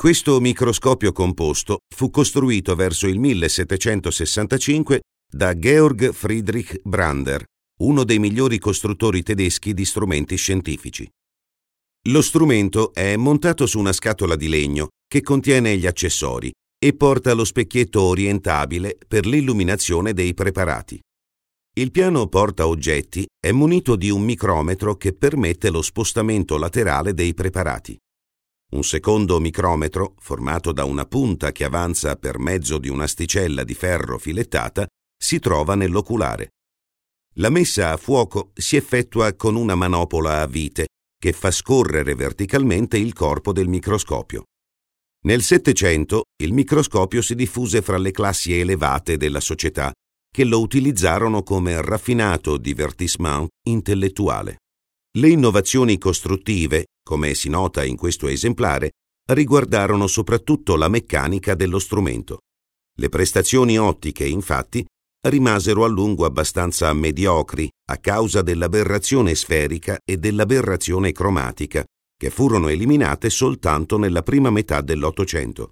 Questo microscopio composto fu costruito verso il 1765 da Georg Friedrich Brander, uno dei migliori costruttori tedeschi di strumenti scientifici. Lo strumento è montato su una scatola di legno che contiene gli accessori e porta lo specchietto orientabile per l'illuminazione dei preparati. Il piano porta oggetti è munito di un micrometro che permette lo spostamento laterale dei preparati. Un secondo micrometro, formato da una punta che avanza per mezzo di un'asticella di ferro filettata, si trova nell'oculare. La messa a fuoco si effettua con una manopola a vite che fa scorrere verticalmente il corpo del microscopio. Nel Settecento il microscopio si diffuse fra le classi elevate della società che lo utilizzarono come raffinato divertissement intellettuale. Le innovazioni costruttive, come si nota in questo esemplare, riguardarono soprattutto la meccanica dello strumento. Le prestazioni ottiche, infatti, rimasero a lungo abbastanza mediocri a causa dell'aberrazione sferica e dell'aberrazione cromatica, che furono eliminate soltanto nella prima metà dell'Ottocento.